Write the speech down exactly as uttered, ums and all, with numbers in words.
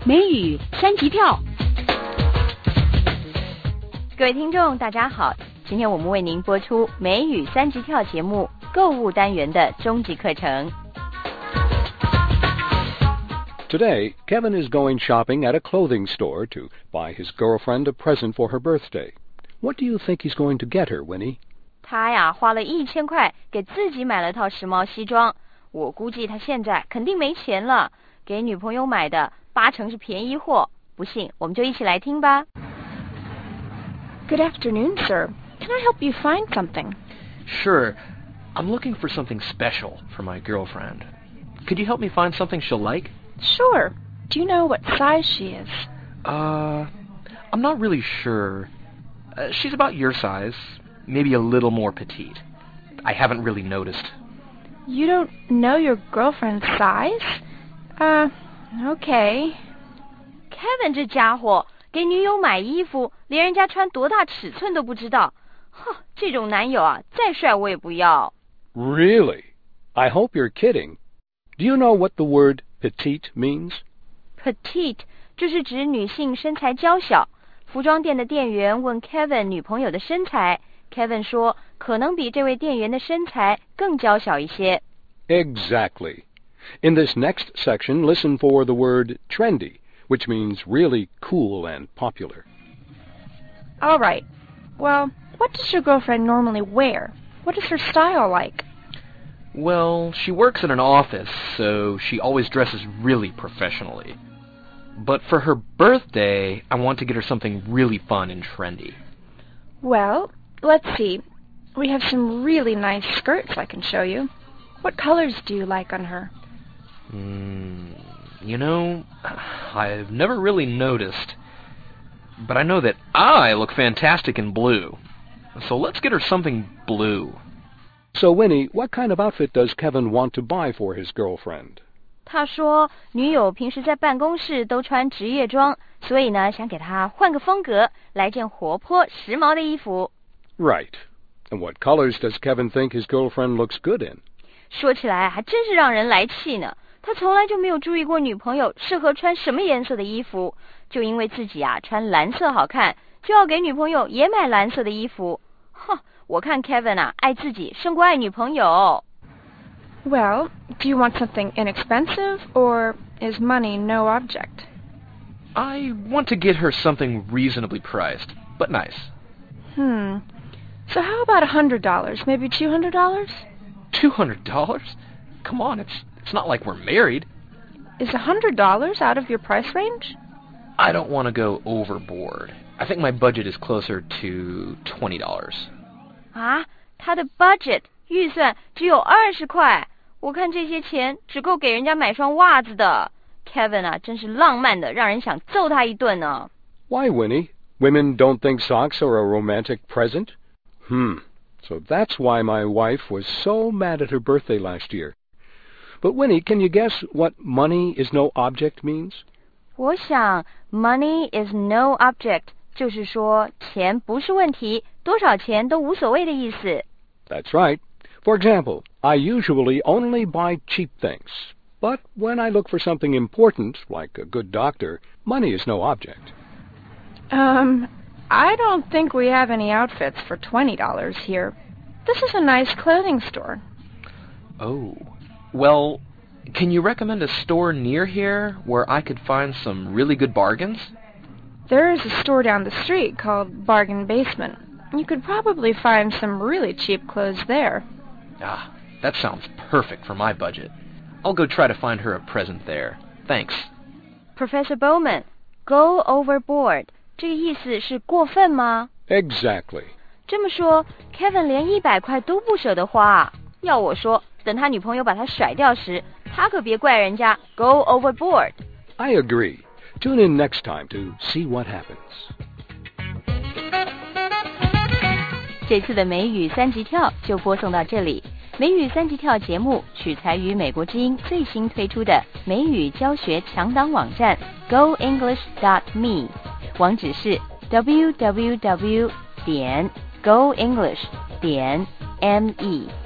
梅雨三级跳。 各位听众大家好，今天我们为您播出梅雨三级跳节目购物单元的终极课程。 Today, Kevin is going shopping at a clothing store to buy his girlfriend a present for her birthday. What do you think he's going to get her, Winnie? 他呀花了一千块给自己买了套时髦西装，我估计他现在肯定没钱了，给女朋友买的八成是便宜货。不信，我们就一起来听吧。 Good afternoon, sir. Can I help you find something? Sure. I'm looking for something special for my girlfriend. Could you help me find something she'll like? Sure. Do you know what size she is? Uh, I'm not really sure. Uh, she's about your size, maybe a little more petite. I haven't really noticed. You don't know your girlfriend's size? Uh, okay. Kevin 这家伙给女友买衣服，连人家穿多大尺寸都不知道。哼，这种男友啊，再帅我也不要。 Really? I hope you're kidding. Do you know what the word petite means? Petite 就是指女性身材娇小。服装店的店员问 Kevin 女朋友的身材， Kevin 说可能比这位店员的身材更娇小一些。 Exactly. In this next section, listen for the word trendy, which means really cool and popular. All right. Well, what does your girlfriend normally wear? What is her style like? Well, she works in an office, so she always dresses really professionally. But for her birthday, I want to get her something really fun and trendy. Well, let's see. We have some really nice skirts I can show you. What colors do you like on her? Mm, you know, I've never really noticed. But I know that I look fantastic in blue. So let's get her something blue. So, Winnie, what kind of outfit does Kevin want to buy for his girlfriend? 他说女友平时在办公室都穿职业装，所以呢想给她换个风格，来件活泼时髦的衣服。 Right. And what colors does Kevin think his girlfriend looks good in? 说起来还真是让人来气呢，他从来就没有注意过女朋友适合穿什么颜色的衣服，就因为自己啊穿蓝色好看，就要给女朋友也买蓝色的衣服。哼，我看 Kevin 啊爱自己胜过爱女朋友。 Well, do you want something inexpensive, or is money no object? I want to get her something reasonably priced, but nice. Hmm. So how about a hundred dollars, maybe two hundred dollars? Two hundred dollars? Come on, it's it's not like we're married. Is a hundred dollars out of your price range? I don't want to go overboard. I think my budget is closer to twenty dollars. 啊，他的 budget 预算只有二十块，我看这些钱只够给人家买双袜子的。 Kevin 啊，真是浪漫的，让人想揍他一顿呢。 Why, Winnie? Women don't think socks are a romantic present? Hmm. So that's why my wife was so mad at her birthday last year. But Winnie, can you guess what money is no object means? 我想 money is no object 就是说钱不是问题，多少钱都无所谓的意思。 That's right. For example, I usually only buy cheap things. But when I look for something important, like a good doctor, money is no object. Um, I don't think we have any outfits for twenty dollars here. This is a nice clothing store. Oh. Well, can you recommend a store near here where I could find some really good bargains? There is a store down the street called Bargain Basement. You could probably find some really cheap clothes there. Ah, that sounds perfect for my budget. I'll go try to find her a present there. Thanks. Professor Bowman, go overboard 这个意思是过分吗？ Exactly. 这么说 Kevin 连一百块都不舍得花，要我说等他女朋友把他甩掉时，他可别怪人家 go overboard。 I agree. Tune in next time to see what happens. 这次的美语三级跳就播送到这里。美语三级跳节目取材于美国之音最新推出的美语教学强档网站 go english dot me， 网址是 w w w 点 go english 点 m e。